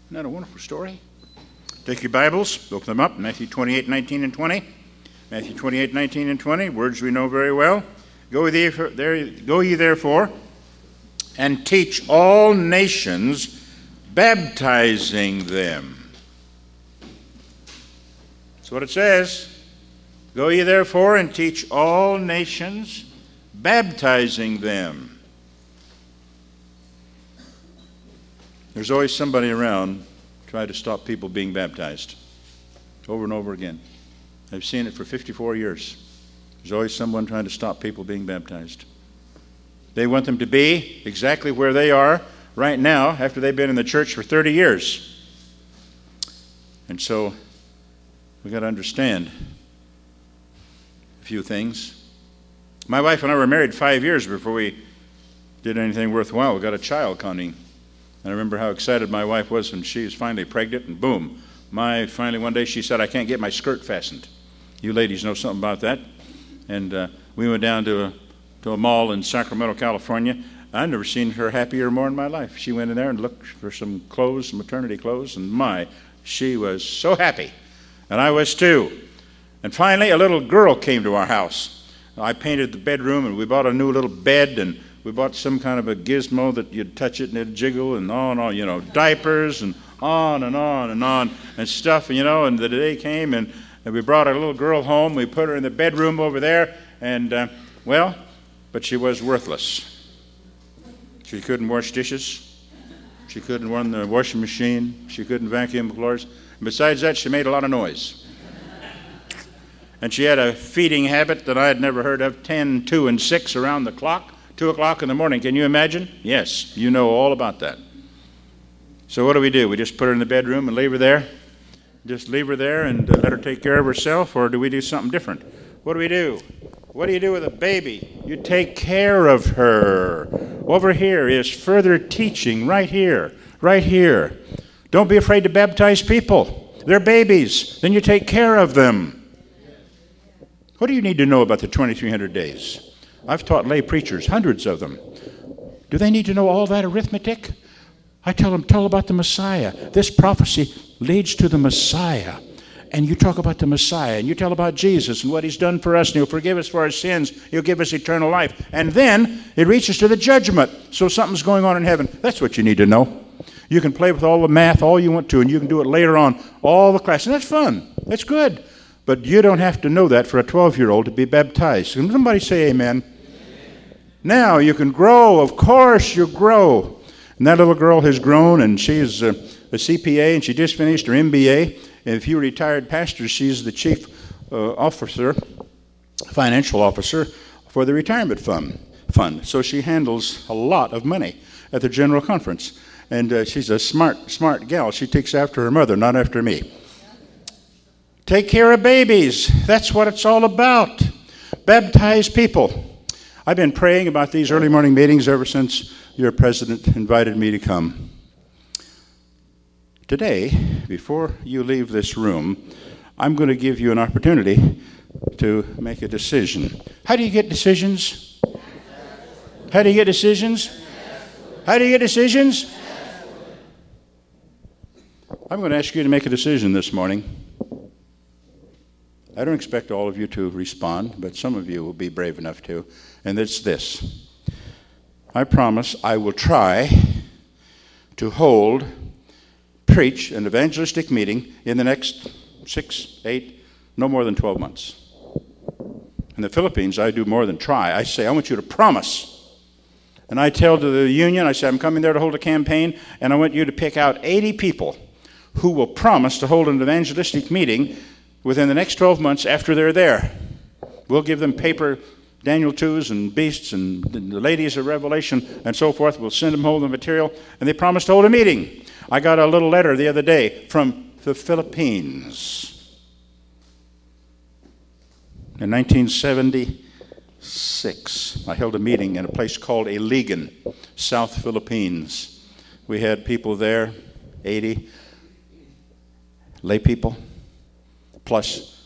Isn't that a wonderful story? Take your Bibles, open them up, Matthew 28, 19 and 20. Matthew 28, 19 and 20, words we know very well. Go ye therefore, and teach all nations, baptizing them. That's what it says. Go ye therefore, and teach all nations, baptizing them. There's always somebody around trying to stop people being baptized. Over and over again. I've seen it for 54 years. There's always someone trying to stop people being baptized. They want them to be exactly where they are right now after they've been in the church for 30 years. And so we've got to understand a few things. My wife and I were married 5 years before we did anything worthwhile. We got a child coming. I remember how excited my wife was when she was finally pregnant, and boom, finally one day she said, I can't get my skirt fastened. You ladies know something about that. And we went down to a mall in Sacramento, California. I've never seen her happier more in my life. She went in there and looked for some clothes, some maternity clothes, and she was so happy. And I was too. And finally, a little girl came to our house. I painted the bedroom, and we bought a new little bed, and we bought some kind of a gizmo that you'd touch it and it'd jiggle, and on, diapers, and on and on and on, and stuff, and the day came, and we brought our little girl home. We put her in the bedroom over there, and, but she was worthless. She couldn't wash dishes. She couldn't run the washing machine. She couldn't vacuum floors. And besides that, she made a lot of noise. And she had a feeding habit that I had never heard of, 10, 2, and 6 around the clock. 2 o'clock in the morning. Can you imagine? Yes, you know all about that. So what do? We just put her in the bedroom and leave her there? Just leave her there and let her take care of herself, or do we do something different? What do? What do you do with a baby? You take care of her. Over here is further teaching right here, right here. Don't be afraid to baptize people. They're babies. Then you take care of them. What do you need to know about the 2,300 days? I've taught lay preachers, hundreds of them. Do they need to know all that arithmetic? I tell them, tell about the Messiah. This prophecy leads to the Messiah. And you talk about the Messiah, and you tell about Jesus and what he's done for us, and he'll forgive us for our sins. He'll give us eternal life. And then it reaches to the judgment. So something's going on in heaven. That's what you need to know. You can play with all the math all you want to, and you can do it later on, all the class. And that's fun. That's good. But you don't have to know that for a 12-year-old to be baptized. Can somebody say amen? Now you can grow. Of course you grow. And that little girl has grown, and she is a CPA, and she just finished her MBA. And if you're a retired pastor, she's the chief financial officer for the retirement fund. So she handles a lot of money at the general conference. And she's a smart gal. She takes after her mother, not after me. Take care of babies. That's what it's all about. Baptize people. I've been praying about these early morning meetings ever since your president invited me to come. Today, before you leave this room, I'm going to give you an opportunity to make a decision. How do you get decisions? How do you get decisions? How do you get decisions? I'm going to ask you to make a decision this morning. I don't expect all of you to respond, but some of you will be brave enough to. And it's this. I promise I will try to preach an evangelistic meeting in the next 6, 8, no more than 12 months. In the Philippines, I do more than try. I say, I want you to promise. And I tell to the union, I say, I'm coming there to hold a campaign, and I want you to pick out 80 people who will promise to hold an evangelistic meeting within the next 12 months after they're there. We'll give them paper Daniel 2s and beasts and the ladies of Revelation and so forth. We'll send them home the material, and they promised to hold a meeting. I got a little letter the other day from the Philippines. In 1976, I held a meeting in a place called Iligan, South Philippines. We had people there, 80 lay people, plus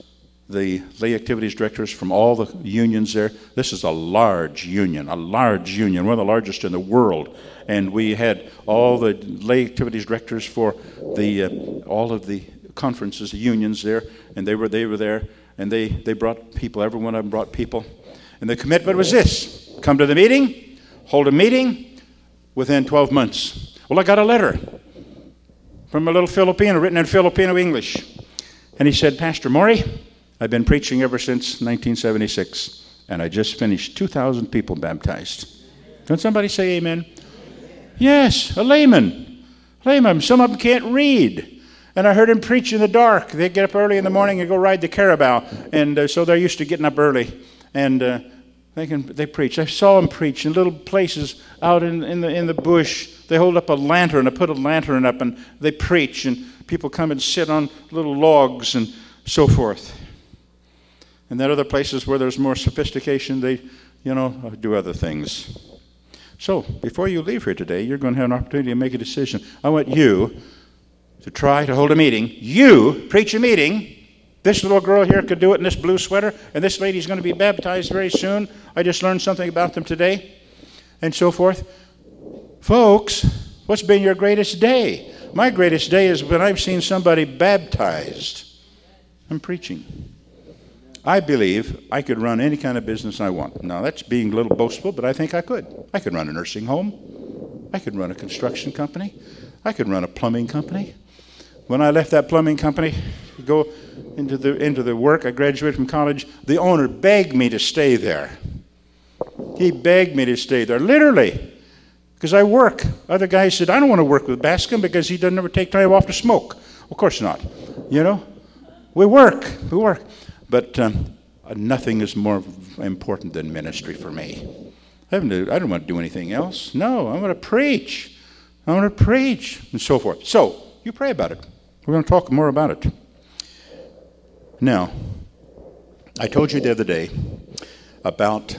the lay activities directors from all the unions there. This is a large union, one of the largest in the world. And we had all the lay activities directors for all of the conferences, the unions there, and they were there, and they brought people. Every one of them brought people. And the commitment was this: come to the meeting, hold a meeting within 12 months. Well, I got a letter from a little Filipino, written in Filipino English. And he said, Pastor Maury, I've been preaching ever since 1976, and I just finished 2,000 people baptized. Can somebody say amen? Yes, a layman. Some of them can't read. And I heard him preach in the dark. They get up early in the morning and go ride the carabao. And so they're used to getting up early. And they preach. I saw them preach in little places out in the bush. They hold up a lantern. I put a lantern up, and they preach. And people come and sit on little logs and so forth. And then other places where there's more sophistication, they, do other things. So, before you leave here today, you're going to have an opportunity to make a decision. I want you to try to hold a meeting. You preach a meeting. This little girl here could do it in this blue sweater, and this lady's going to be baptized very soon. I just learned something about them today, and so forth. Folks, what's been your greatest day? My greatest day is when I've seen somebody baptized. I'm preaching. I believe I could run any kind of business I want. Now, that's being a little boastful, but I think I could. I could run a nursing home. I could run a construction company. I could run a plumbing company. When I left that plumbing company to go into the work, I graduated from college, the owner begged me to stay there. He begged me to stay there, literally, because I work. Other guys said, I don't want to work with Bascom because he doesn't ever take time off to smoke. Of course not. We work. But nothing is more important than ministry for me. I don't want to do anything else. No, I want to preach. And so forth. So, you pray about it. We're going to talk more about it. Now, I told you the other day about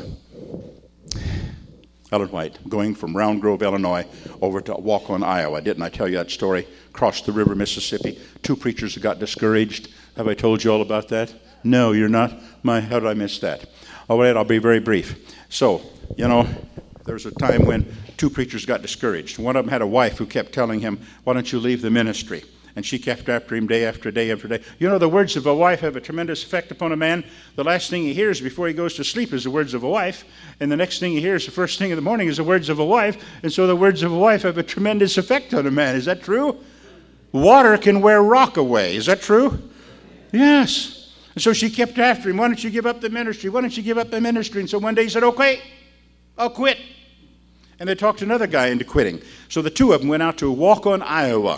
Ellen White going from Round Grove, Illinois, over to Waukon, Iowa. Didn't I tell you that story? Crossed the river Mississippi. 2 preachers got discouraged. Have I told you all about that? No, you're not. How did I miss that? All right, I'll be very brief. So, there was a time when 2 preachers got discouraged. One of them had a wife who kept telling him, why don't you leave the ministry? And she kept after him day after day after day. The words of a wife have a tremendous effect upon a man. The last thing he hears before he goes to sleep is the words of a wife. And the next thing he hears, the first thing in the morning, is the words of a wife. And so the words of a wife have a tremendous effect on a man. Is that true? Water can wear rock away. Is that true? Yes. And so she kept after him. Why don't you give up the ministry? Why don't you give up the ministry? And so one day he said, okay, I'll quit. And they talked another guy into quitting. So the 2 of them went out to Waukon, Iowa.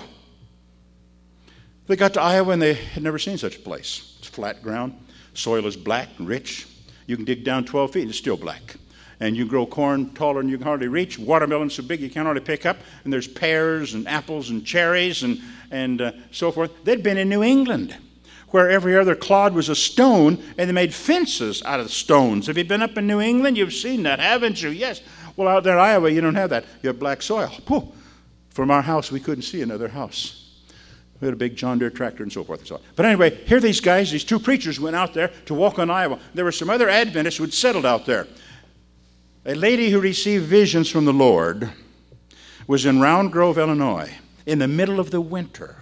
They got to Iowa and they had never seen such a place. It's flat ground. Soil is black and rich. You can dig down 12 feet, it's still black. And you grow corn taller than you can hardly reach. Watermelons so big you can't hardly pick up. And there's pears and apples and cherries and so forth. They'd been in New England, where every other clod was a stone, and they made fences out of stones. Have you been up in New England? You've seen that, haven't you? Yes. Well, out there in Iowa, you don't have that. You have black soil. Pooh. From our house, we couldn't see another house. We had a big John Deere tractor and so forth and so on. But anyway, here these guys, these 2 preachers went out there to Waukon, Iowa. There were some other Adventists who had settled out there. A lady who received visions from the Lord was in Round Grove, Illinois, in the middle of the winter.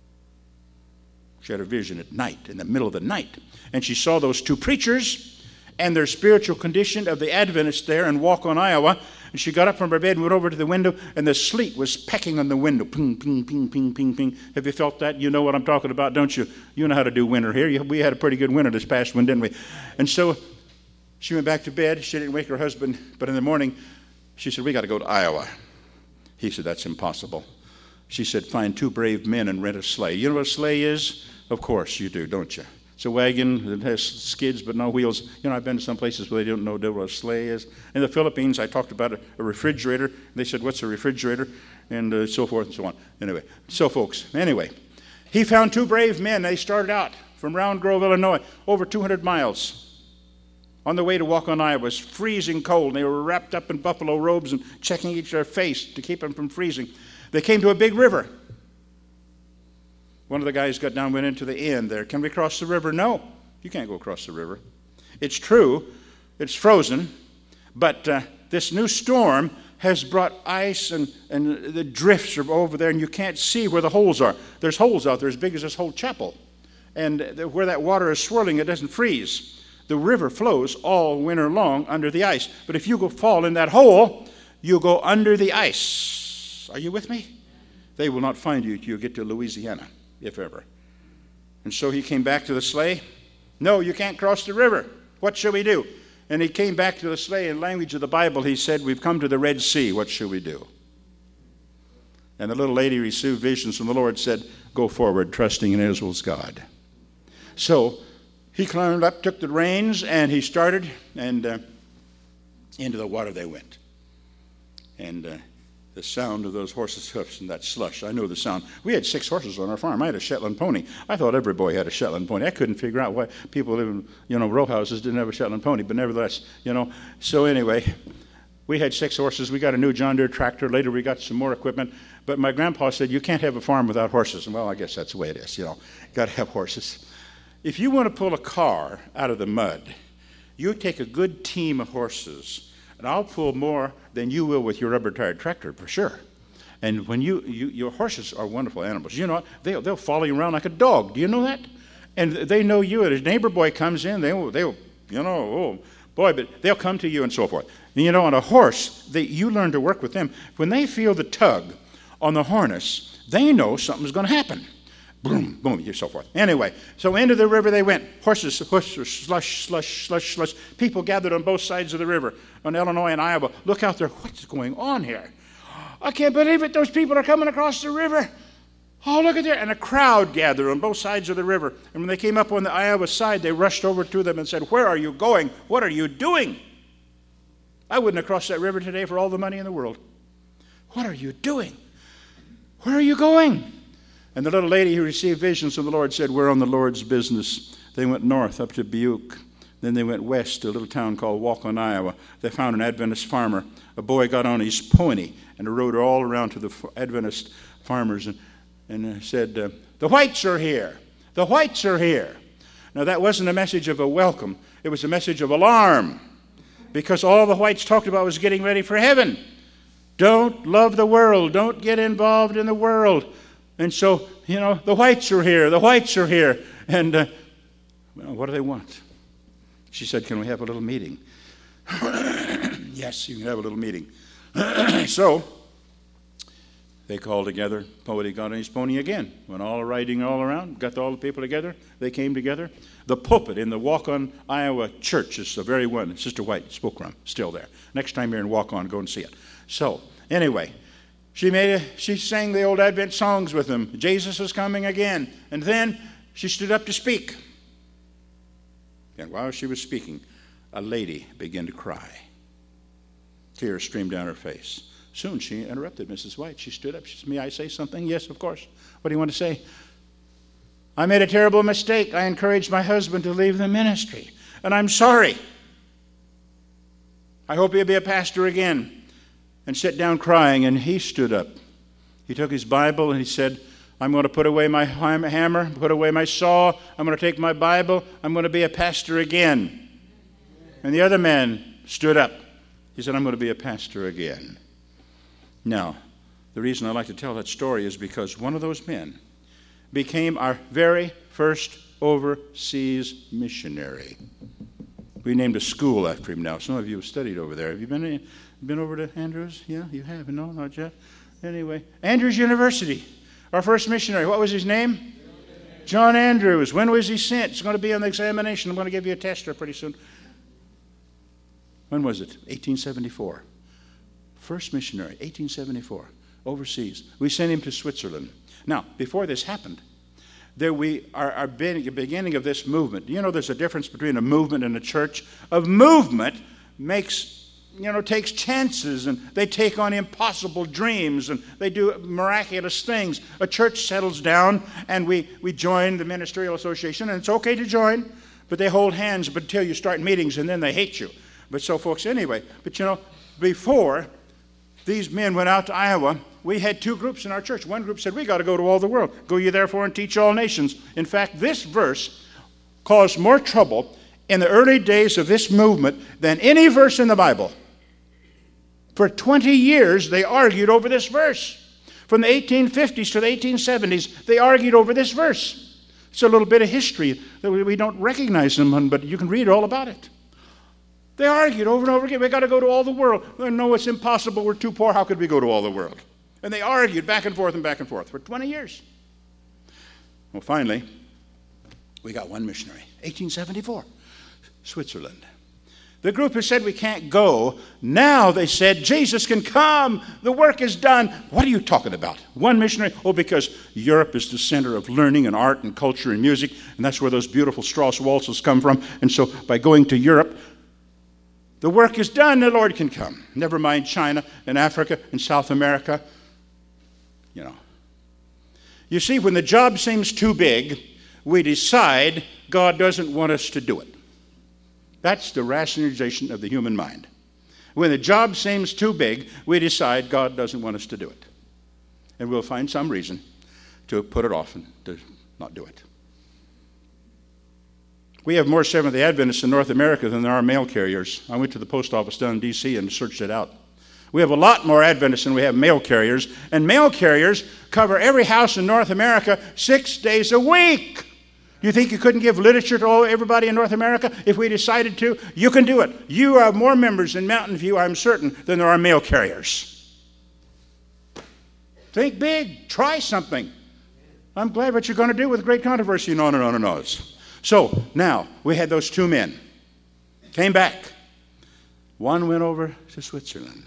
She had a vision at night, in the middle of the night. And she saw those 2 preachers and their spiritual condition of the Adventists there in Waukon, Iowa. And she got up from her bed and went over to the window, and the sleet was pecking on the window. Ping, ping, ping, ping, ping, ping. Have you felt that? You know what I'm talking about, don't you? You know how to do winter here. We had a pretty good winter this past one, didn't we? And so she went back to bed. She didn't wake her husband. But in the morning, she said, we got to go to Iowa. He said, that's impossible. She said, find 2 brave men and rent a sleigh. You know what a sleigh is? Of course you do, don't you? It's a wagon that has skids but no wheels. I've been to some places where they don't know what a sleigh is. In the Philippines, I talked about a refrigerator. They said, what's a refrigerator? And so forth and so on. Anyway, he found 2 brave men. They started out from Round Grove, Illinois, over 200 miles. On the way to Waukon, Iowa, it was freezing cold. And they were wrapped up in buffalo robes and checking each other's face to keep them from freezing. They came to a big river. One of the guys got down, went into the inn there. Can we cross the river? No. You can't go across the river. It's true, it's frozen, but this new storm has brought ice, and the drifts are over there, and you can't see where the holes are. There's holes out there as big as this whole chapel. And where that water is swirling, it doesn't freeze. The river flows all winter long under the ice. But if you go fall in that hole, you go under the ice. Are you with me? They will not find you till you get to Louisiana, if ever. And so he came back to the sleigh. No, you can't cross the river. What shall we do? And he came back to the sleigh. In language of the Bible, he said, we've come to the Red Sea. What shall we do? And the little lady received visions from the Lord, said, go forward, trusting in Israel's God. So he climbed up, took the reins, and he started, and into the water they went. And the sound of those horses' hoofs and that slush, I know the sound. We had 6 horses on our farm. I had a Shetland pony. I thought every boy had a Shetland pony. I couldn't figure out why people live in, row houses didn't have a Shetland pony, but nevertheless, So anyway, we had 6 horses. We got a new John Deere tractor. Later we got some more equipment. But my grandpa said, you can't have a farm without horses. And well, I guess that's the way it is, Got to have horses. If you want to pull a car out of the mud, you take a good team of horses, and I'll pull more than you will with your rubber-tired tractor, for sure. And when your horses are wonderful animals. You know what? They'll follow you around like a dog. Do you know that? And they know you. And a neighbor boy comes in, they'll oh boy, but they'll come to you and so forth. And, on a horse, you learn to work with them. When they feel the tug on the harness, they know something's going to happen. Boom, boom, and so forth. Anyway, so into the river they went. Horses, slush, slush, slush, slush. People gathered on both sides of the river, on Illinois and Iowa. Look out there. What's going on here? I can't believe it. Those people are coming across the river. Oh, look at there. And a crowd gathered on both sides of the river. And when they came up on the Iowa side, they rushed over to them and said, where are you going? What are you doing? I wouldn't have crossed that river today for all the money in the world. What are you doing? Where are you going? And the little lady who received visions from the Lord said, we're on the Lord's business. They went north up to Buick. Then they went west to a little town called Waukon, Iowa. They found an Adventist farmer. A boy got on his pony and rode all around to the Adventist farmers and said, the whites are here. The whites are here. Now that wasn't a message of a welcome. It was a message of alarm, because all the whites talked about was getting ready for heaven. Don't love the world. Don't get involved in the world. And so, the whites are here. The whites are here. And, what do they want? She said, can we have a little meeting? Yes, you can have a little meeting. So, they called together. Poety got on his pony again. Went all riding all around. Got all the people together. They came together. The pulpit in the Waukon, Iowa church is the very one Sister White spoke from. Still there. Next time you're in Waukon, go and see it. So, anyway. She sang the old Advent songs with them. Jesus is coming again. And then she stood up to speak. And while she was speaking, a lady began to cry. Tears streamed down her face. Soon she interrupted Mrs. White. She stood up. She said, may I say something? Yes, of course. What do you want to say? I made a terrible mistake. I encouraged my husband to leave the ministry. And I'm sorry. I hope he'll be a pastor again. And sat down crying, and he stood up. He took his Bible and he said, I'm going to put away my hammer, put away my saw, I'm going to take my Bible, I'm going to be a pastor again. And the other man stood up. He said, I'm going to be a pastor again. Now, the reason I like to tell that story is because one of those men became our very first overseas missionary. We named a school after him now. Some of you have studied over there. Have you been over to Andrews? Yeah, you have. No, not yet. Anyway, Andrews University. Our first missionary. What was his name? John Andrews. When was he sent? It's going to be on the examination. I'm going to give you a tester pretty soon. When was it? 1874. First missionary, 1874, overseas. We sent him to Switzerland. Now, before this happened, our beginning of this movement. There's a difference between a movement and a church. A movement takes chances, and they take on impossible dreams, and they do miraculous things. A church settles down, and we join the ministerial association, and it's okay to join, but they hold hands until you start meetings, and then they hate you. But so, folks, anyway, before these men went out to Iowa, we had 2 groups in our church. One group said, we got to go to all the world. Go ye therefore and teach all nations. In fact, this verse caused more trouble in the early days of this movement than any verse in the Bible. For 20 years, they argued over this verse. From the 1850s to the 1870s, they argued over this verse. It's a little bit of history that we don't recognize them, but you can read all about it. They argued over and over again. We've got to go to all the world. No, it's impossible. We're too poor. How could we go to all the world? And they argued back and forth for 20 years. Well, finally, we got one missionary, 1874, Switzerland. The group has said we can't go. Now they said Jesus can come. The work is done. What are you talking about? One missionary? Oh, because Europe is the center of learning and art and culture and music, and that's where those beautiful Strauss waltzes come from. And so by going to Europe, the work is done. The Lord can come. Never mind China and Africa and South America. You see, when the job seems too big, we decide God doesn't want us to do it. That's the rationalization of the human mind. When the job seems too big, we decide God doesn't want us to do it. And we'll find some reason to put it off and to not do it. We have more Seventh-day Adventists in North America than there are mail carriers. I went to the post office down in D.C. and searched it out. We have a lot more Adventists than we have mail carriers. And mail carriers cover every house in North America 6 days a week. You think you couldn't give literature to everybody in North America if we decided to? You can do it. You have more members in Mountain View, I'm certain, than there are mail carriers. Think big. Try something. I'm glad what you're going to do with great controversy and on and on and on. So now we had those two men. Came back. One went over to Switzerland.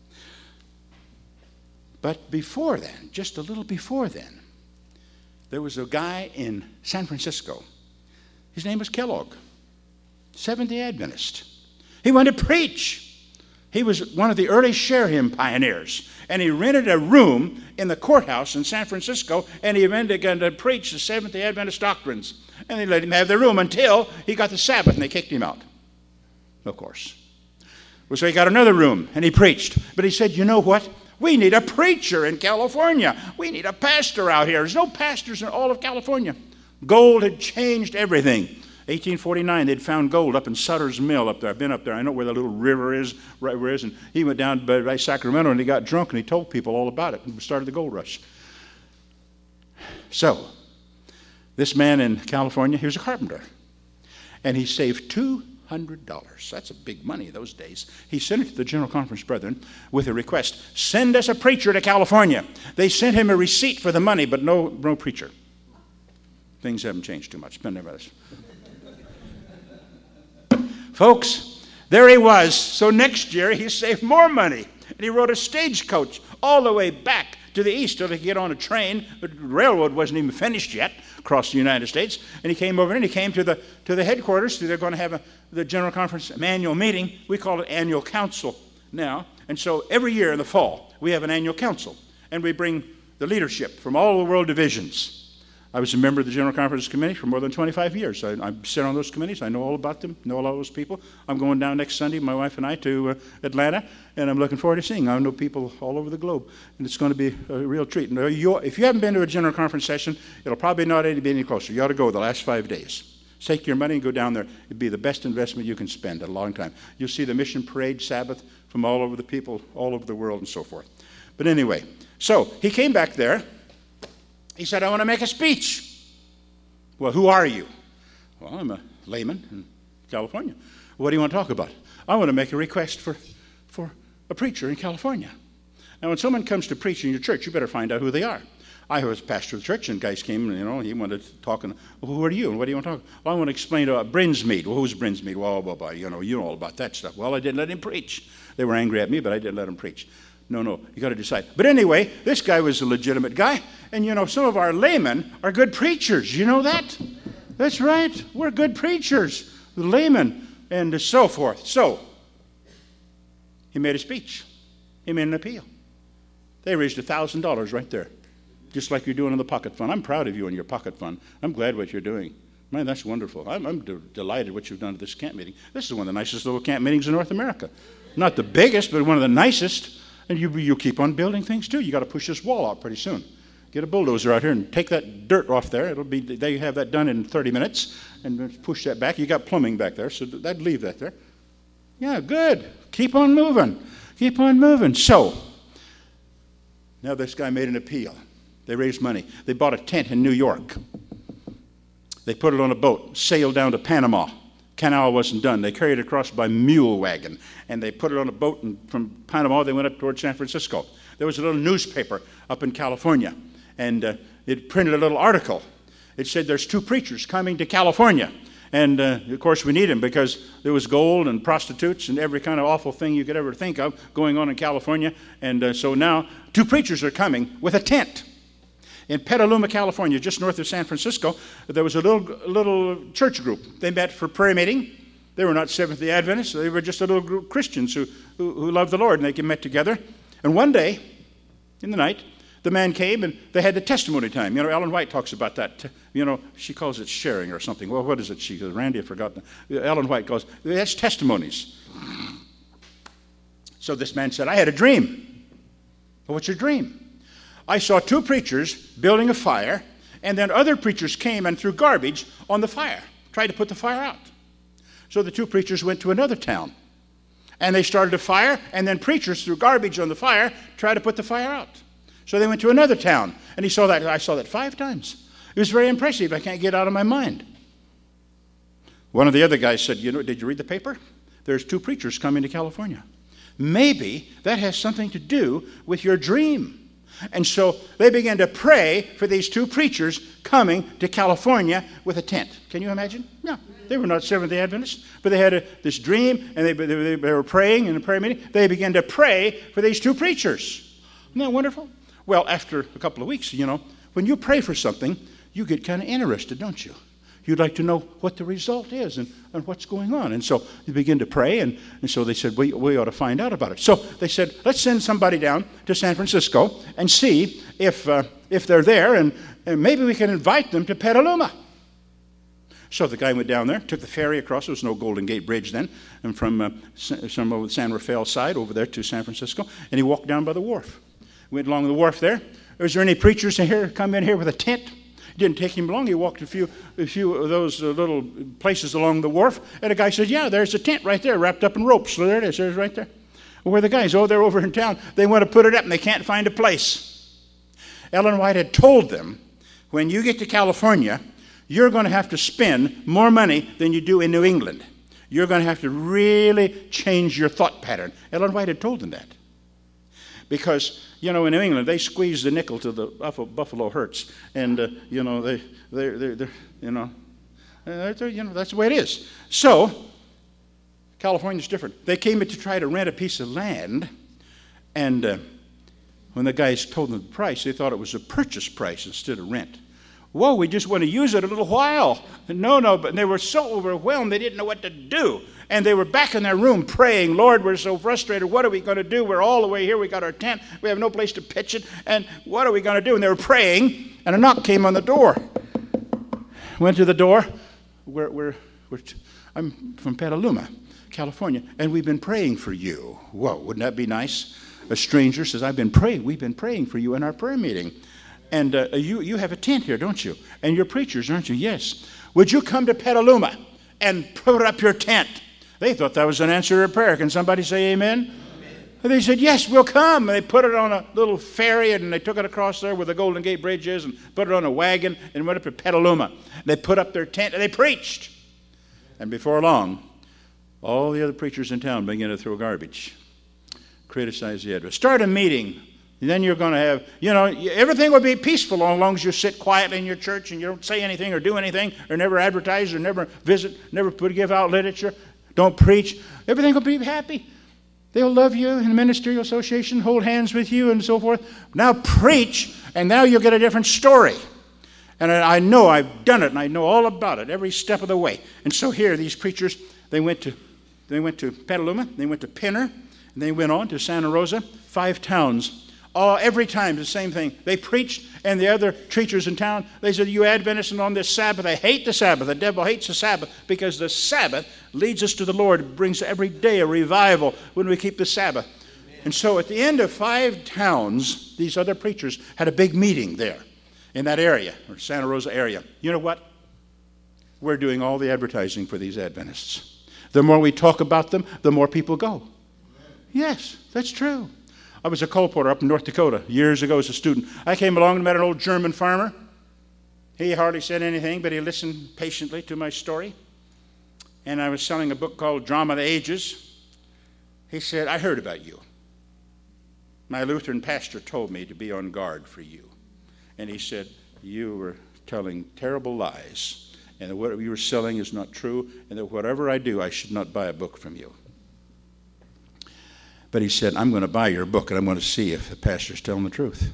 But before then, just a little before then, there was a guy in San Francisco. His name was Kellogg, Seventh-day Adventist. He went to preach. He was one of the early share hymn pioneers. And he rented a room in the courthouse in San Francisco, and he began to preach the Seventh-day Adventist doctrines. And they let him have the room until he got the Sabbath, and they kicked him out, of course. Well, so he got another room, and he preached. But he said, you know what? We need a preacher in California. We need a pastor out here. There's no pastors in all of California. Gold had changed everything. 1849, they'd found gold up in Sutter's Mill up there. I've been up there. I know where the little river is, right where it is. And he went down by Sacramento, and he got drunk, and he told people all about it. And started the gold rush. So, this man in California, he was a carpenter. And he saved $200. That's a big money those days. He sent it to the General Conference Brethren with a request. Send us a preacher to California. They sent him a receipt for the money, but no preacher. Things haven't changed too much. Folks, there he was. So next year he saved more money. And he rode a stagecoach all the way back to the east so they could get on a train. But the railroad wasn't even finished yet across the United States. And he came over and he came to the headquarters. They're going to have the General Conference annual meeting. We call it annual council now. And so every year in the fall, we have an annual council. And we bring the leadership from all the world divisions. I was a member of the General Conference Committee for more than 25 years. I sit on those committees. I know all about them, know all those people. I'm going down next Sunday, my wife and I, to Atlanta, and I'm looking forward to seeing. I know people all over the globe, and it's going to be a real treat. Now, if you haven't been to a General Conference session, it'll probably not be any closer. You ought to go the last 5 days. Take your money and go down there. It'd be the best investment you can spend in a long time. You'll see the mission parade Sabbath from all over the people, all over the world, and so forth. But anyway, so he came back there. He said, I want to make a speech. Well, who are you? Well, I'm a layman in California. What do you want to talk about? I want to make a request for a preacher in California. Now, when someone comes to preach in your church, you better find out who they are. I was pastor of the church, and guys came, and, he wanted to talk, and, well, who are you, and what do you want to talk about? Well, I want to explain about Brinsmead. Well, who's Brinsmead? Well, you know all about that stuff. Well, I didn't let him preach. They were angry at me, but I didn't let him preach. No, you got to decide. But anyway, this guy was a legitimate guy. And, some of our laymen are good preachers. You know that? That's right. We're good preachers, laymen, and so forth. So, he made a speech. He made an appeal. They raised $1,000 right there, just like you're doing in the pocket fund. I'm proud of you and your pocket fund. I'm glad what you're doing. Man, that's wonderful. I'm delighted what you've done at this camp meeting. This is one of the nicest little camp meetings in North America. Not the biggest, but one of the nicest. And you keep on building things too. You got to push this wall out pretty soon. get a bulldozer out here and take that dirt off there. They have that done in 30 minutes, and push that back. You got plumbing back there, so that'd leave that there. Yeah, good. Keep on moving. Keep on moving. So, now this guy made an appeal. They raised money. They bought a tent in New York. They put it on a boat, sailed down to Panama. Canal wasn't done. They carried it across by mule wagon, and they put it on a boat, and from Panama they went up towards San Francisco. There was a little newspaper up in California, and it printed a little article. It said there's 2 preachers coming to California, and of course we need them because there was gold and prostitutes and every kind of awful thing you could ever think of going on in California, and so now 2 preachers are coming with a tent. In Petaluma, California, just north of San Francisco, there was a little church group. They met for prayer meeting. They were not Seventh-day Adventists. They were just a little group of Christians who loved the Lord, and they met together. And one day, in the night, the man came, and they had the testimony time. You know, Ellen White talks about that. You know, she calls it sharing or something. Well, what is it? She goes, Randy, I've forgotten. Ellen White goes, that's testimonies. So this man said, I had a dream. Well, what's your dream? I saw 2 preachers building a fire, and then other preachers came and threw garbage on the fire, tried to put the fire out. So the 2 preachers went to another town, and they started a fire, and then preachers threw garbage on the fire, tried to put the fire out. So they went to another town, and I saw that 5 times. It was very impressive. I can't get it out of my mind. One of the other guys said, did you read the paper? There's 2 preachers coming to California. Maybe that has something to do with your dream. And so they began to pray for these 2 preachers coming to California with a tent. Can you imagine? No, they were not Seventh-day Adventists, but they had this dream, and they were praying in a prayer meeting. They began to pray for these 2 preachers. Isn't that wonderful? Well, after a couple of weeks, when you pray for something, you get kind of interested, don't you? You'd like to know what the result is and what's going on. And so you begin to pray, and so they said, we ought to find out about it. So they said, let's send somebody down to San Francisco and see if they're there, and maybe we can invite them to Petaluma. So the guy went down there, took the ferry across. There was no Golden Gate Bridge then, and from some of the San Rafael side over there to San Francisco, and he walked down by the wharf. Went along the wharf there. Was there any preachers in here come in here with a tent? It didn't take him long. He walked a few of those little places along the wharf, and a guy said, yeah, there's a tent right there wrapped up in ropes. So there it is. There's right there. Well, where are the guys? Oh, they're over in town. They want to put it up, and they can't find a place. Ellen White had told them, when you get to California, you're going to have to spend more money than you do in New England. You're going to have to really change your thought pattern. Ellen White had told them that. Because, in New England, they squeeze the nickel to the buffalo hurts. And, that's the way it is. So, California's different. They came in to try to rent a piece of land, and when the guys told them the price, they thought it was a purchase price instead of rent. Whoa, we just want to use it a little while. No, but they were so overwhelmed they didn't know what to do. And they were back in their room praying, Lord, we're so frustrated. What are we going to do? We're all the way here. We got our tent. We have no place to pitch it. And what are we going to do? And they were praying, and a knock came on the door. Went to the door. I'm from Petaluma, California, and we've been praying for you. Whoa, wouldn't that be nice? A stranger says, we've been praying for you in our prayer meeting. And you have a tent here, don't you? And you're preachers, aren't you? Yes. Would you come to Petaluma and put up your tent? They thought that was an answer to prayer. Can somebody say amen? Amen. And they said, yes, we'll come. And they put it on a little ferry, and they took it across there where the Golden Gate Bridge is, and put it on a wagon and went up to Petaluma. They put up their tent, and they preached. And before long, all the other preachers in town began to throw garbage, criticize the Adventists. Start a meeting. And then you're going to have, everything will be peaceful as long as you sit quietly in your church and you don't say anything or do anything or never advertise or never visit, never give out literature, don't preach. Everything will be happy. They'll love you in the ministerial association, hold hands with you and so forth. Now preach, and now you'll get a different story. And I know I've done it, and I know all about it every step of the way. And so here, these preachers, they went to Petaluma, they went to Pinner, and they went on to Santa Rosa, 5 towns. Every time the same thing. They preached, and the other preachers in town, they said, you Adventists, and on this Sabbath, I hate the Sabbath. The devil hates the Sabbath because the Sabbath leads us to the Lord. It brings every day a revival when we keep the Sabbath. And so at the end of 5 towns, these other preachers had a big meeting there in that area, or Santa Rosa area. You know what? We're doing all the advertising for these Adventists. The more we talk about them, the more people go. Yes, that's true. I was a colporteur up in North Dakota years ago as a student. I came along and met an old German farmer. He hardly said anything, but he listened patiently to my story. And I was selling a book called Drama of the Ages. He said, I heard about you. My Lutheran pastor told me to be on guard for you. And he said, you were telling terrible lies, and that what you were selling is not true, and that whatever I do, I should not buy a book from you. But he said, I'm going to buy your book, and I'm going to see if the pastor's telling the truth.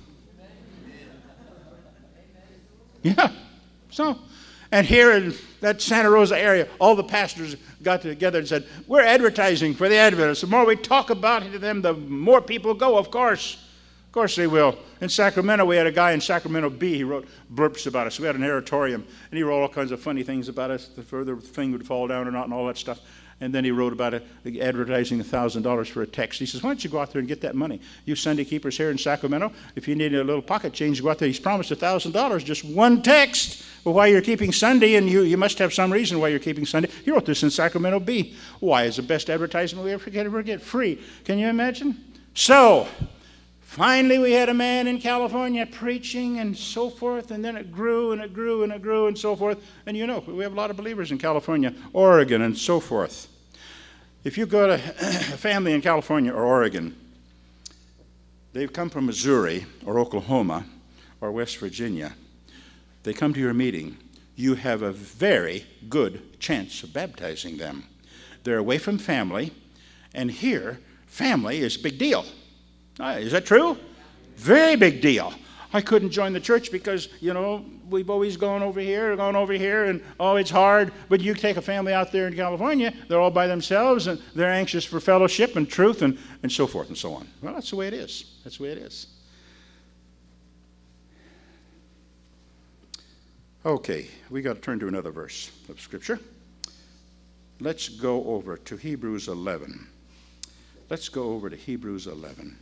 Yeah. So, and here in that Santa Rosa area, all the pastors got together and said, we're advertising for the Adventists. The more we talk about them, the more people go, of course. Of course they will. In Sacramento, we had a guy in Sacramento Bee. He wrote blurps about us. We had an oratorium, and he wrote all kinds of funny things about us, the further thing would fall down or not and all that stuff. And then he wrote about advertising $1,000 for a text. He says, why don't you go out there and get that money? You Sunday keepers here in Sacramento, if you need a little pocket change, go out there. He's promised $1,000, just one text. Well, while you're keeping Sunday, and you must have some reason why you're keeping Sunday. He wrote this in Sacramento Bee. Why is the best advertisement we ever get free? Can you imagine? So, finally we had a man in California preaching and so forth, and then it grew and it grew and it grew and so forth. And you know, we have a lot of believers in California, Oregon, and so forth. If you go to a family in California or Oregon, they've come from Missouri or Oklahoma or West Virginia, they come to your meeting, you have a very good chance of baptizing them. They're away from family, and here, family is a big deal. Is that true? Very big deal. I couldn't join the church because, you know, we've always gone over here, and oh, it's hard. But you take a family out there in California, they're all by themselves, and they're anxious for fellowship and truth and so forth and so on. Well, that's the way it is. That's the way it is. Okay, we got to turn to another verse of Scripture. Let's go over to Hebrews 11. Let's go over to Hebrews 11.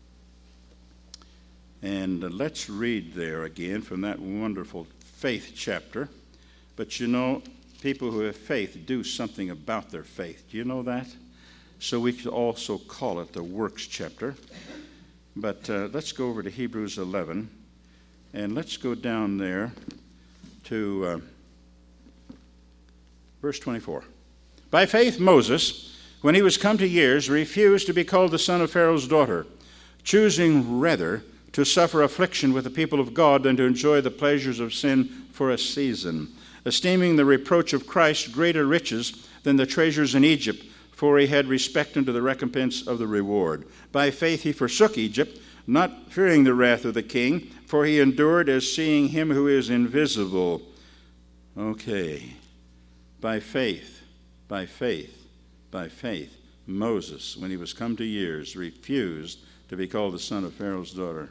And let's read there again from that wonderful faith chapter. But you know, people who have faith do something about their faith. Do you know that? So we could also call it the works chapter. But let's go over to Hebrews 11. And let's go down there to verse 24. By faith Moses, when he was come to years, refused to be called the son of Pharaoh's daughter, choosing rather to suffer affliction with the people of God than to enjoy the pleasures of sin for a season, esteeming the reproach of Christ greater riches than the treasures in Egypt, for he had respect unto the recompense of the reward. By faith he forsook Egypt, not fearing the wrath of the king, for he endured as seeing him who is invisible. Okay. By faith, Moses, when he was come to years, refused to be called the son of Pharaoh's daughter.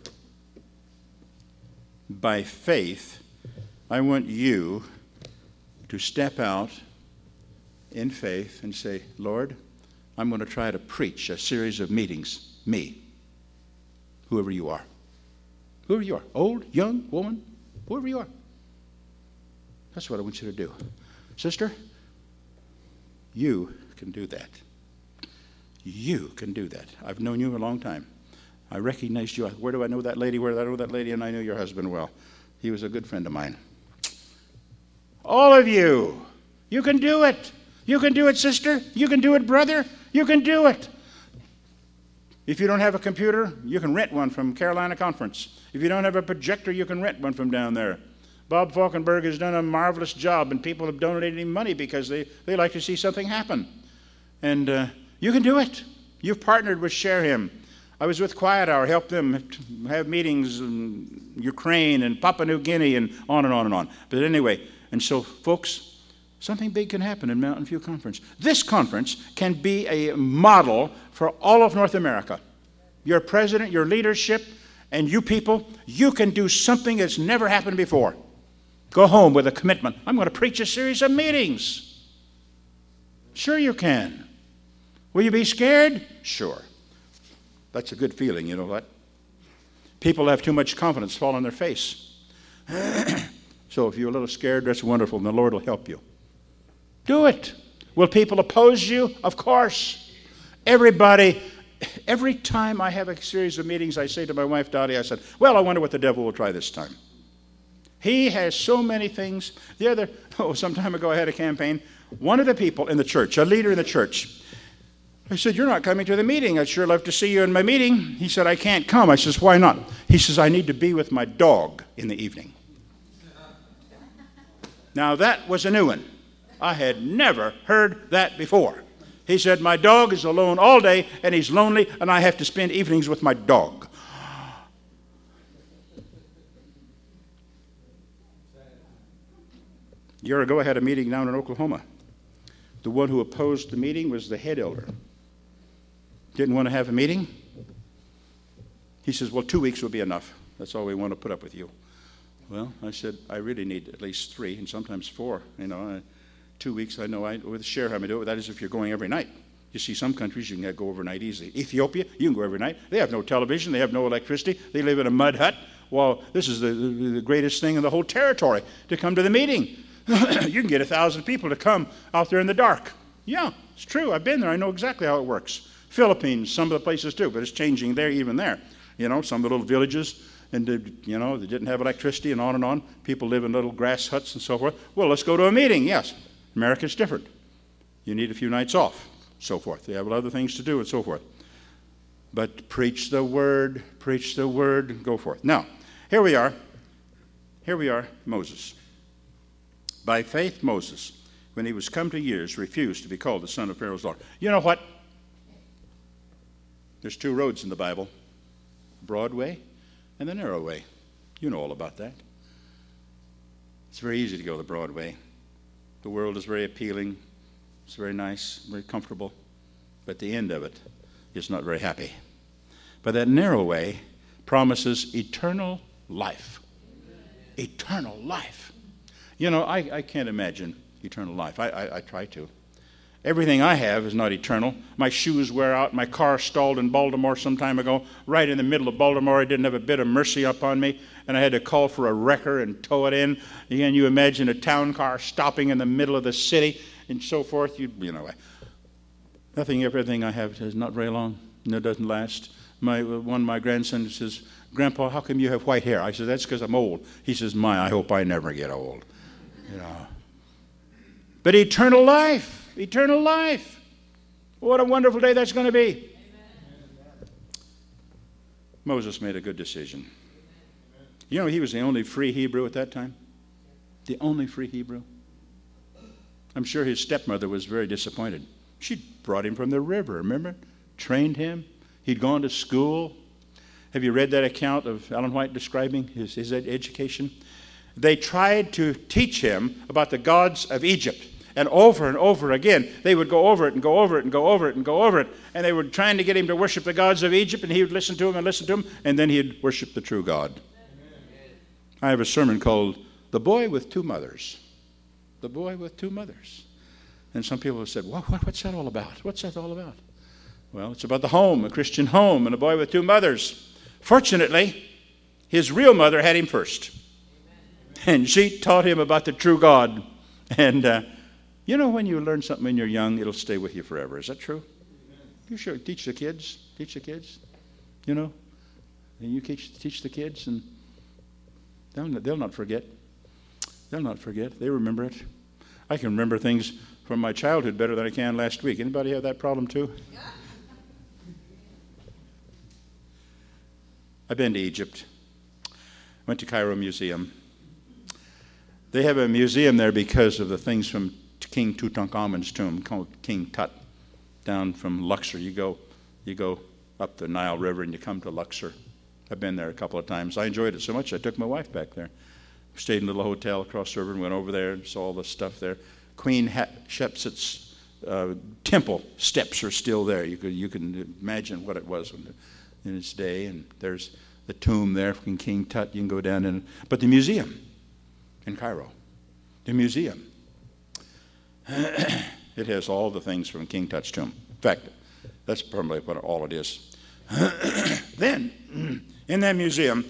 By faith, I want you to step out in faith and say, Lord, I'm going to try to preach a series of meetings. Me. Whoever you are. Whoever you are. Old, young, woman, whoever you are. That's what I want you to do. Sister, you can do that. You can do that. I've known you a long time. I recognized you. Where do I know that lady? Where do I know that lady? And I knew your husband well. He was a good friend of mine. All of you, you can do it. You can do it, sister. You can do it, brother. You can do it. If you don't have a computer, you can rent one from Carolina Conference. If you don't have a projector, you can rent one from down there. Bob Falkenberg has done a marvelous job, and people have donated him money because they like to see something happen. And you can do it. You've partnered with Share Him. I was with Quiet Hour, helped them have meetings in Ukraine and Papua New Guinea and on and on and on. But anyway, and so, folks, something big can happen in Mountain View Conference. This conference can be a model for all of North America. Your president, your leadership, and you people, you can do something that's never happened before. Go home with a commitment. I'm going to preach a series of meetings. Sure you can. Will you be scared? Sure. That's a good feeling, you know what? People have too much confidence fall on their face. So if you're a little scared, that's wonderful, and the Lord will help you. Do it. Will people oppose you? Of course. Everybody, every time I have a series of meetings, I say to my wife, Dottie, I said, well, I wonder what the devil will try this time. He has so many things. Some time ago I had a campaign. One of the people in the church, a leader in the church, I said, you're not coming to the meeting. I'd sure love to see you in my meeting. He said, I can't come. I says, why not? He says, I need to be with my dog in the evening. Now that was a new one. I had never heard that before. He said, my dog is alone all day and he's lonely and I have to spend evenings with my dog. A year ago I had a meeting down in Oklahoma. The one who opposed the meeting was the head elder. Didn't want to have a meeting. He says, well, 2 weeks will be enough. That's all we want to put up with you. Well, I said, I really need at least 3 and sometimes 4. 2 weeks, I know with the share how I do it. That is if you're going every night. You see, some countries you can go overnight easily. Ethiopia, you can go every night. They have no television. They have no electricity. They live in a mud hut. Well, this is the greatest thing in the whole territory to come to the meeting. You can get 1,000 people to come out there in the dark. Yeah, it's true. I've been there. I know exactly how it works. Philippines, some of the places too, but it's changing there, even there. Some of the little villages, and they didn't have electricity and on and on. People live in little grass huts and so forth. Well, let's go to a meeting. Yes, America's different. You need a few nights off, so forth. They have other things to do and so forth. But preach the word, go forth. Now, here we are, Moses. By faith, Moses, when he was come to years, refused to be called the son of Pharaoh's daughter. You know what? There's 2 roads in the Bible, broad way and the narrow way. You know all about that. It's very easy to go the broad way. The world is very appealing. It's very nice, very comfortable. But the end of it is not very happy. But that narrow way promises eternal life. Eternal life. I can't imagine eternal life. I try to. Everything I have is not eternal. My shoes wear out. My car stalled in Baltimore some time ago. Right in the middle of Baltimore, it didn't have a bit of mercy upon me, and I had to call for a wrecker and tow it in. Again, you imagine a town car stopping in the middle of the city and so forth. Everything I have is not very long. It doesn't last. One of my grandsons says, Grandpa, how come you have white hair? I said, that's because I'm old. He says, I hope I never get old. But eternal life. Eternal life. What a wonderful day that's going to be. Amen. Moses made a good decision. He was the only free Hebrew at that time. The only free Hebrew. I'm sure his stepmother was very disappointed. She brought him from the river, remember? Trained him. He'd gone to school. Have you read that account of Ellen White describing his education? They tried to teach him about the gods of Egypt. And over again, they would go over it and go over it and go over it and go over it. And they were trying to get him to worship the gods of Egypt, and he would listen to them and listen to them, and then he'd worship the true God. Amen. I have a sermon called The Boy with Two Mothers. The Boy with Two Mothers. And some people have said, what's that all about? What's that all about? Well, it's about the home, a Christian home, and a boy with 2 mothers. Fortunately, his real mother had him first. Amen. And she taught him about the true God. And when you learn something when you're young, it'll stay with you forever. Is that true? Amen. You should teach the kids. And you teach the kids, and they'll not forget. They'll not forget. They remember it. I can remember things from my childhood better than I can last week. Anybody have that problem too? Yeah. I've been to Egypt. Went to Cairo Museum. They have a museum there because of the things from King Tutankhamun's tomb, called King Tut, down from Luxor. You go up the Nile River and you come to Luxor. I've been there a couple of times. I enjoyed it so much I took my wife back there. Stayed in a little hotel across the river and went over there and saw all the stuff there. Queen Hatshepsut's temple steps are still there. You can imagine what it was in its day. And there's the tomb there from King Tut. You can go down in. But the museum in Cairo, the museum, it has all the things from King Tut's tomb. In fact, that's probably what all it is. Then, in that museum,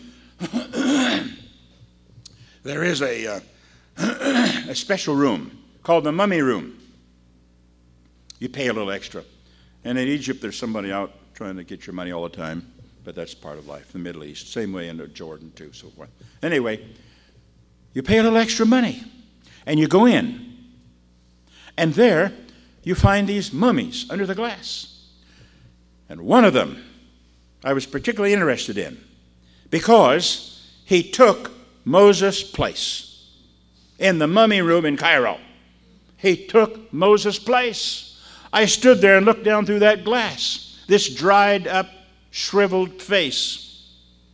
there is a special room called the mummy room. You pay a little extra. And in Egypt, there's somebody out trying to get your money all the time, but that's part of life, the Middle East. Same way in Jordan, too, so forth. Anyway, you pay a little extra money, and you go in. And there, you find these mummies under the glass. And one of them I was particularly interested in because he took Moses' place in the mummy room in Cairo. He took Moses' place. I stood there and looked down through that glass, this dried up, shriveled face.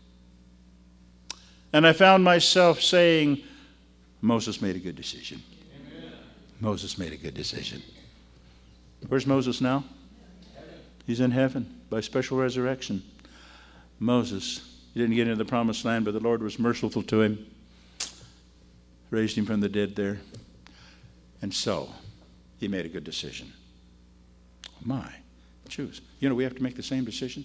And I found myself saying, Moses made a good decision. Amen. Moses made a good decision. Where's Moses now? He's in heaven by special resurrection. Moses, he didn't get into the promised land, but the Lord was merciful to him. Raised him from the dead there. And so, he made a good decision. My, choose. You know, we have to make the same decision.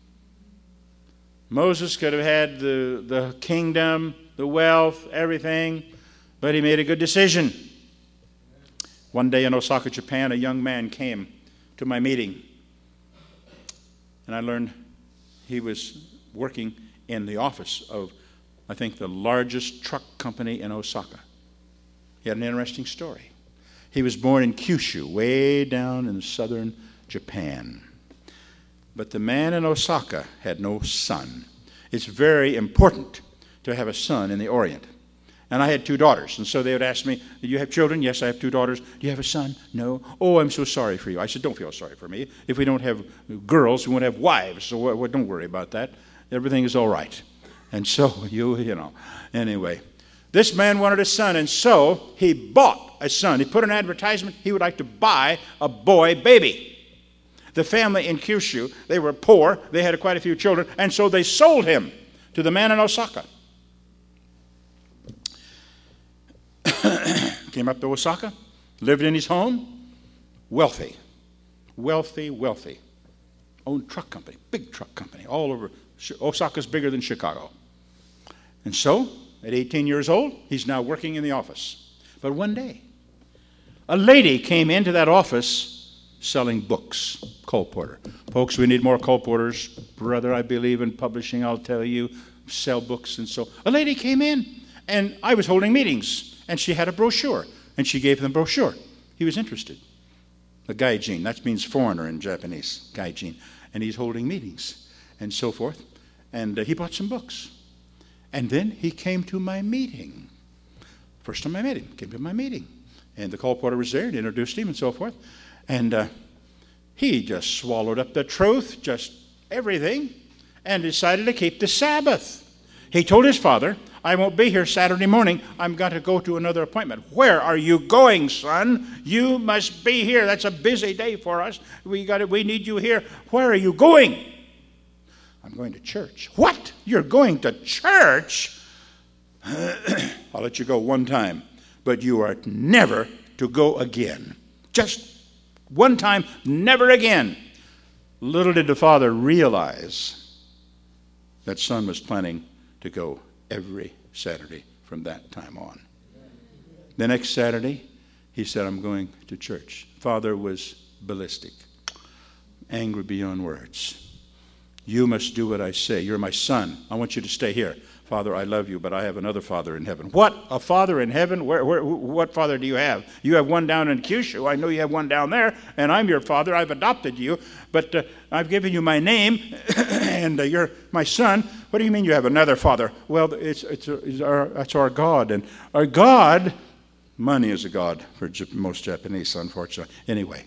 Moses could have had the kingdom, the wealth, everything, but he made a good decision. One day in Osaka, Japan, a young man came to my meeting. And I learned he was working in the office of, I think, the largest truck company in Osaka. He had an interesting story. He was born in Kyushu, way down in southern Japan. But the man in Osaka had no son. It's very important to have a son in the Orient. And I had 2 daughters. And so they would ask me, do you have children? Yes, I have 2 daughters. Do you have a son? No. Oh, I'm so sorry for you. I said, don't feel sorry for me. If we don't have girls, we won't have wives. So don't worry about that. Everything is all right. And so, you know, anyway. This man wanted a son, and so he bought a son. He put an advertisement. He would like to buy a boy baby. The family in Kyushu, they were poor. They had quite a few children, and so they sold him to the man in Osaka. Came up to Osaka, lived in his home, wealthy. Owned truck company, big truck company, all over. Osaka's bigger than Chicago. And so, at 18 years old, he's now working in the office. But one day, a lady came into that office selling books, colporteur. Folks, we need more colporteurs. Brother, I believe in publishing, I'll tell you, sell books and so. A lady came in, and I was holding meetings. And she had a brochure, and she gave him the brochure. He was interested. A gaijin, that means foreigner in Japanese, gaijin. And he's holding meetings and so forth. And he bought some books. And then he came to my meeting. First time I met him, came to my meeting. And the colporteur was there and introduced him and so forth. And he just swallowed up the truth, just everything, and decided to keep the Sabbath. He told his father, I won't be here Saturday morning. I'm going to go to another appointment. Where are you going, son? You must be here. That's a busy day for us. We need you here. Where are you going? I'm going to church. What? You're going to church? I'll let you go one time, but you are never to go again. Just one time, never again. Little did the father realize that son was planning to go every Saturday from that time on. The next Saturday, he said, I'm going to church. Father was ballistic, angry beyond words. You must do what I say. You're my son. I want you to stay here. Father, I love you, but I have another father in heaven. What? A father in heaven? What father do you have? You have one down in Kyushu. I know you have one down there, and I'm your father. I've adopted you, but I've given you my name, and you're my son. What do you mean you have another father? Well, it's our God, and our God, money is a god for most Japanese, unfortunately. Anyway,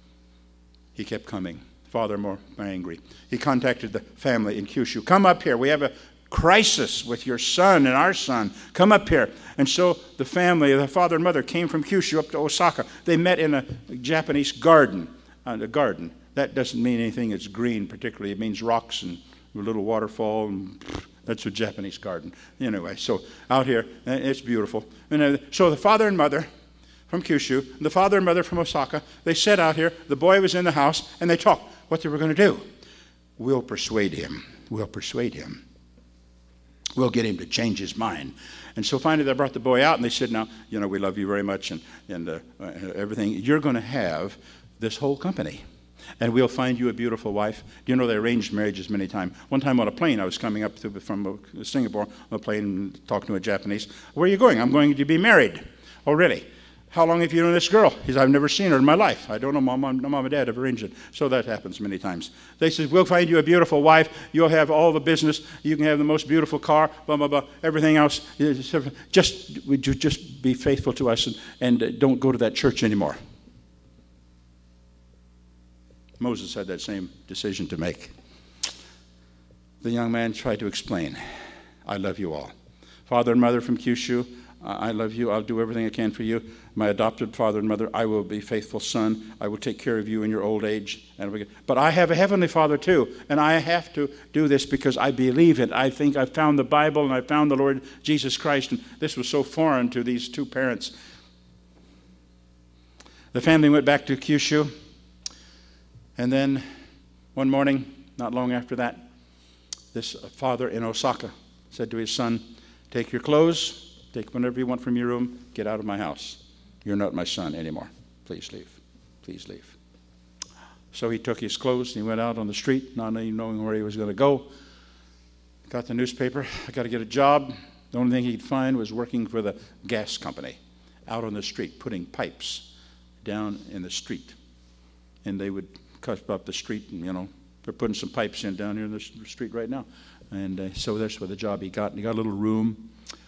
he kept coming. Father more angry. He contacted the family in Kyushu. Come up here. We have a crisis with your son and our son. Come up here. And so the family, the father and mother, came from Kyushu up to Osaka. They met in a Japanese garden. A garden. That doesn't mean anything. It's green particularly. It means rocks and a little waterfall. And that's a Japanese garden. Anyway, so out here, it's beautiful. And so the father and mother from Kyushu, the father and mother from Osaka, they sat out here. The boy was in the house, and they talked what they were going to do. we'll persuade him. We'll persuade him. We'll get him to change his mind. And so finally they brought the boy out and they said, now, we love you very much and everything. You're going to have this whole company. And we'll find you a beautiful wife. Do you know they arranged marriages many times? One time on a plane, I was coming up from Singapore on a plane talking to a Japanese. Where are you going? I'm going to be married. Oh, really? How long have you known this girl? He said, I've never seen her in my life. I don't know, Mom and Dad have arranged it. So that happens many times. They said, we'll find you a beautiful wife. You'll have all the business. You can have the most beautiful car, blah, blah, blah, everything else. Would you just be faithful to us and don't go to that church anymore? Moses had that same decision to make. The young man tried to explain, I love you all. Father and mother from Kyushu, I love you. I'll do everything I can for you. My adopted father and mother, I will be a faithful son. I will take care of you in your old age. But I have a heavenly Father too, and I have to do this because I believe it. I think I found the Bible and I found the Lord Jesus Christ, and this was so foreign to these two parents. The family went back to Kyushu, and then one morning, not long after that, this father in Osaka said to his son, take your clothes, take whatever you want from your room, get out of my house. You're not my son anymore. Please leave. Please leave. So he took his clothes and he went out on the street, not even knowing where he was going to go. Got the newspaper. I got to get a job. The only thing he'd find was working for the gas company out on the street, putting pipes down in the street. And they would cut up the street and, they're putting some pipes in down here in the street right now. And so that's what the job he got. And he got a little room.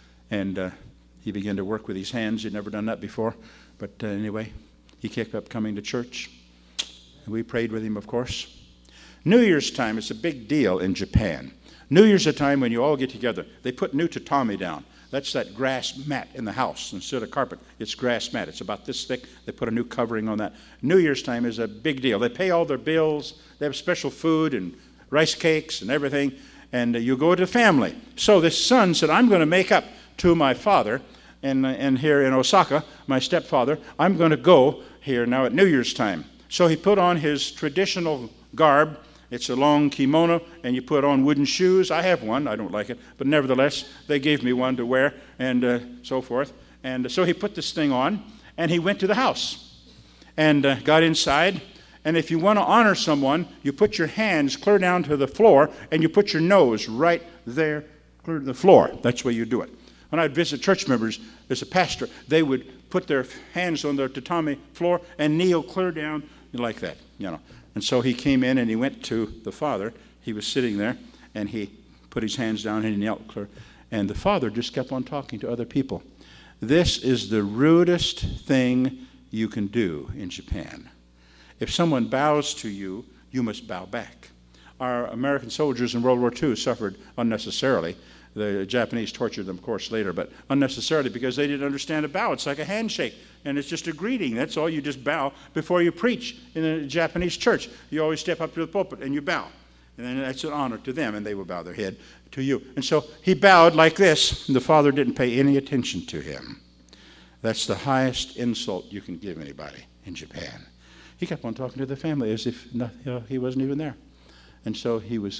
And he began to work with his hands. He'd never done that before. But anyway, he kept up coming to church. And we prayed with him, of course. New Year's time is a big deal in Japan. New Year's a time when you all get together. They put new tatami down. That's that grass mat in the house. Instead of carpet, it's grass mat. It's about this thick. They put a new covering on that. New Year's time is a big deal. They pay all their bills. They have special food and rice cakes and everything. And you go to family. So this son said, I'm going to make up to my father, and here in Osaka, my stepfather, I'm going to go here now at New Year's time. So he put on his traditional garb. It's a long kimono, and you put on wooden shoes. I have one. I don't like it, but nevertheless, they gave me one to wear, and so forth. And so he put this thing on, and he went to the house, and got inside. And if you want to honor someone, you put your hands clear down to the floor, and you put your nose right there, clear to the floor. That's the way you do it. When I'd visit church members as a pastor, they would put their hands on their tatami floor and kneel clear down like that, And so he came in and he went to the father. He was sitting there, and he put his hands down and he knelt clear. And the father just kept on talking to other people. This is the rudest thing you can do in Japan. If someone bows to you, you must bow back. Our American soldiers in World War II suffered unnecessarily. The Japanese tortured them, of course, later, but unnecessarily because they didn't understand a bow. It's like a handshake, and it's just a greeting. That's all. You just bow before you preach in a Japanese church. You always step up to the pulpit and you bow. And then that's an honor to them, and they will bow their head to you. And so he bowed like this, and the father didn't pay any attention to him. That's the highest insult you can give anybody in Japan. He kept on talking to the family as if he wasn't even there. And so he was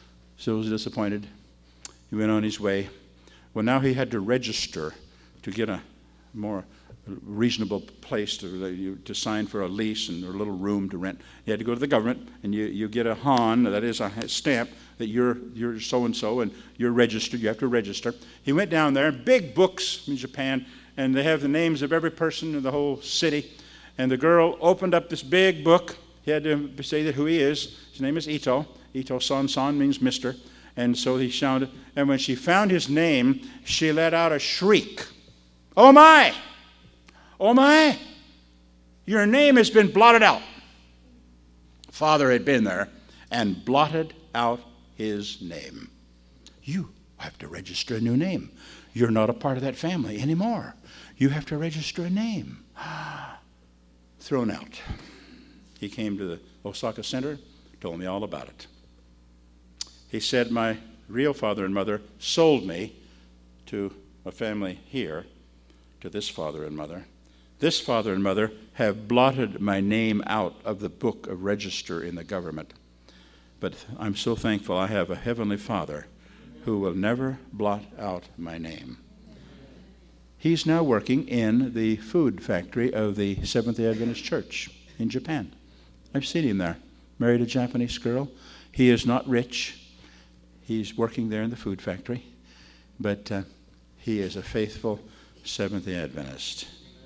so disappointed. He went on his way. Well, now he had to register to get a more reasonable place to sign for a lease and a little room to rent. You had to go to the government, and you get a han, that is a stamp that you're so-and-so, and you're registered. You have to register. He went down there, big books in Japan, and they have the names of every person in the whole city. And the girl opened up this big book. He had to say that who he is. His name is Ito. Ito-san means Mr. And so he shouted. And when she found his name, she let out a shriek. Oh my! Oh my! Your name has been blotted out. Father had been there and blotted out his name. You have to register a new name. You're not a part of that family anymore. You have to register a name. Thrown out. He came to the Osaka Center, told me all about it. He said, my real father and mother sold me to a family here, to this father and mother. This father and mother have blotted my name out of the book of register in the government. But I'm so thankful I have a Heavenly Father who will never blot out my name. He's now working in the food factory of the Seventh-day Adventist Church in Japan. I've seen him there. Married a Japanese girl. He is not rich. He's working there in the food factory. But he is a faithful Seventh-day Adventist.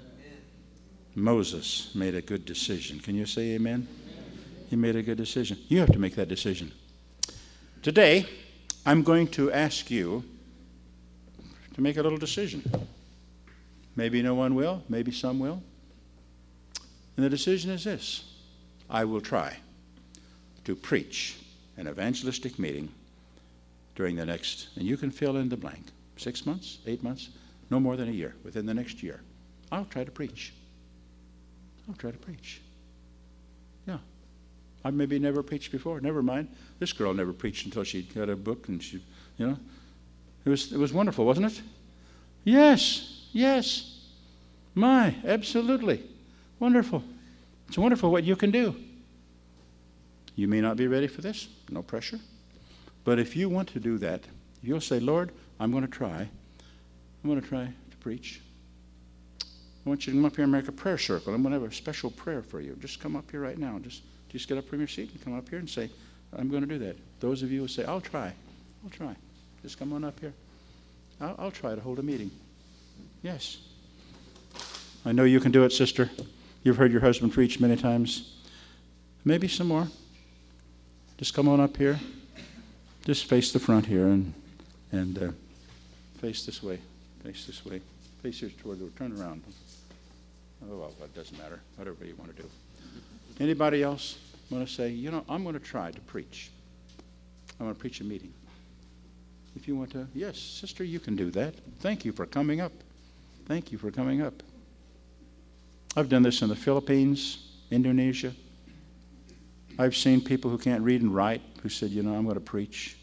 Moses made a good decision. Can you say amen? He made a good decision. You have to make that decision. Today, I'm going to ask you to make a little decision. Maybe no one will, maybe some will. And the decision is this: I will try to preach an evangelistic meeting during the next, and you can fill in the blank, 6 months, 8 months, no more than a year, within the next year. I'll try to preach. I'll try to preach. Yeah. I maybe never preached before. Never mind. This girl never preached until she got a book, and she, it was wonderful, wasn't it? Yes, yes. My, absolutely. Wonderful. It's wonderful what you can do. You may not be ready for this. No pressure. But if you want to do that, you'll say, Lord, I'm going to try. I'm going to try to preach. I want you to come up here and make a prayer circle. I'm going to have a special prayer for you. Just come up here right now. Just get up from your seat and come up here and say, I'm going to do that. Those of you who say, I'll try. I'll try. Just come on up here. I'll try to hold a meeting. Yes. I know you can do it, sister. You've heard your husband preach many times. Maybe some more. Just come on up here. Just face the front here and face this way. Face this way. Face here toward the turn around. Oh, well, it doesn't matter. Whatever you want to do. Anybody else want to say, I'm going to try to preach. I'm going to preach a meeting. If you want to, yes, sister, you can do that. Thank you for coming up. Thank you for coming up. I've done this in the Philippines, Indonesia. I've seen people who can't read and write who said, I'm going to preach.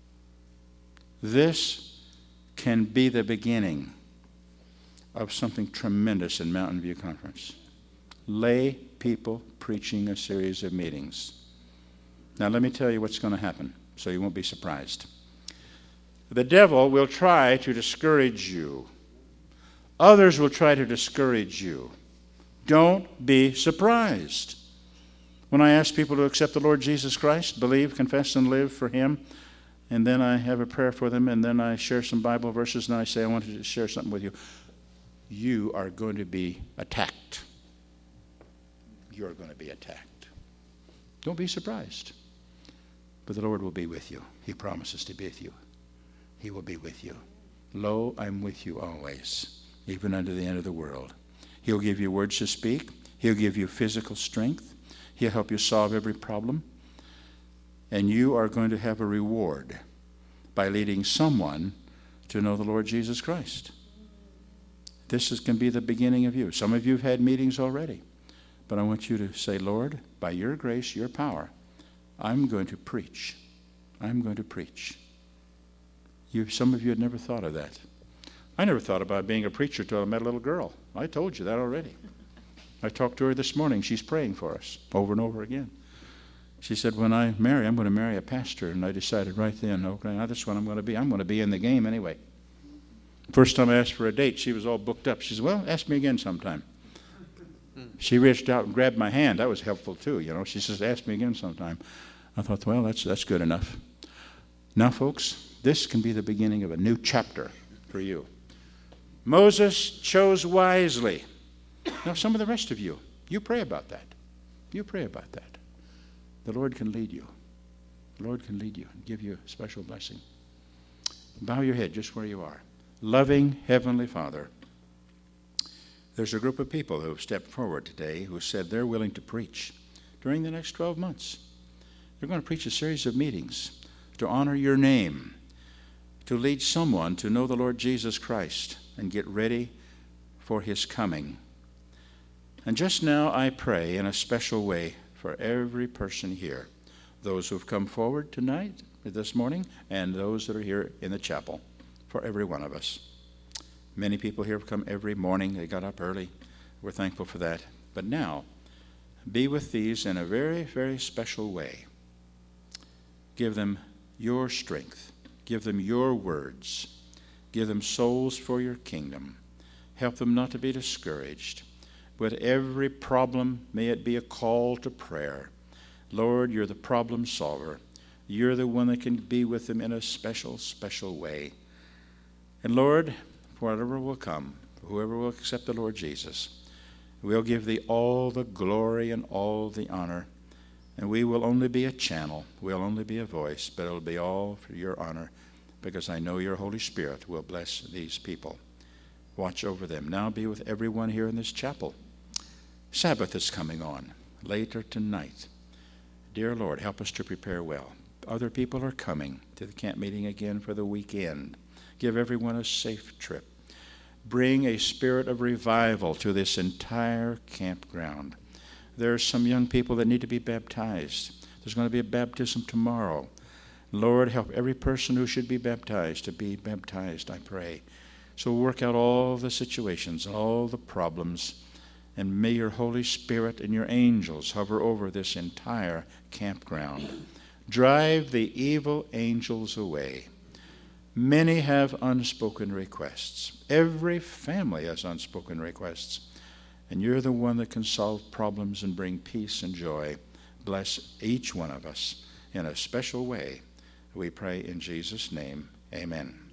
This can be the beginning of something tremendous in Mountain View Conference. Lay people preaching a series of meetings. Now let me tell you what's going to happen so you won't be surprised. The devil will try to discourage you. Others will try to discourage you. Don't be surprised. When I ask people to accept the Lord Jesus Christ, believe, confess, and live for Him, and then I have a prayer for them, and then I share some Bible verses, and I say, I want to share something with you. You are going to be attacked. You're going to be attacked. Don't be surprised. But the Lord will be with you. He promises to be with you. He will be with you. Lo, I'm with you always, even unto the end of the world. He'll give you words to speak. He'll give you physical strength. He'll help you solve every problem. And you are going to have a reward by leading someone to know the Lord Jesus Christ. This can be the beginning of you. Some of you have had meetings already. But I want you to say, Lord, by your grace, your power, I'm going to preach. I'm going to preach. Some of you had never thought of that. I never thought about being a preacher until I met a little girl. I told you that already. I talked to her this morning. She's praying for us over and over again. She said, when I marry, I'm going to marry a pastor. And I decided right then, okay, now this is what I'm going to be. I'm going to be in the game anyway. First time I asked for a date, she was all booked up. She said, well, ask me again sometime. She reached out and grabbed my hand. That was helpful too, She says, ask me again sometime. I thought, well, that's good enough. Now, folks, this can be the beginning of a new chapter for you. Moses chose wisely. Now, some of the rest of you, you pray about that. You pray about that. The Lord can lead you. The Lord can lead you and give you a special blessing. Bow your head just where you are. Loving Heavenly Father, there's a group of people who have stepped forward today who said they're willing to preach during the next 12 months. They're going to preach a series of meetings to honor your name, to lead someone to know the Lord Jesus Christ and get ready for His coming. And just now I pray in a special way for every person here, those who have come forward tonight, this morning, and those that are here in the chapel, for every one of us. Many people here have come every morning. They got up early. We're thankful for that. But now, be with these in a very, very special way. Give them your strength. Give them your words. Give them souls for your kingdom. Help them not to be discouraged. With every problem, may it be a call to prayer. Lord, you're the problem solver. You're the one that can be with them in a special, special way. And Lord, whatever will come, whoever will accept the Lord Jesus, we'll give thee all the glory and all the honor. And we will only be a channel. We'll only be a voice, but it'll be all for your honor, because I know your Holy Spirit will bless these people. Watch over them. Now be with everyone here in this chapel. Sabbath is coming on later tonight. Dear Lord, help us to prepare well. Other people are coming to the camp meeting again for the weekend. Give everyone a safe trip. Bring a spirit of revival to this entire campground. There are some young people that need to be baptized. There's going to be a baptism tomorrow. Lord, help every person who should be baptized to be baptized, I pray. So work out all the situations, all the problems, and may your Holy Spirit and your angels hover over this entire campground. Drive the evil angels away. Many have unspoken requests. Every family has unspoken requests. And you're the one that can solve problems and bring peace and joy. Bless each one of us in a special way. We pray in Jesus' name. Amen.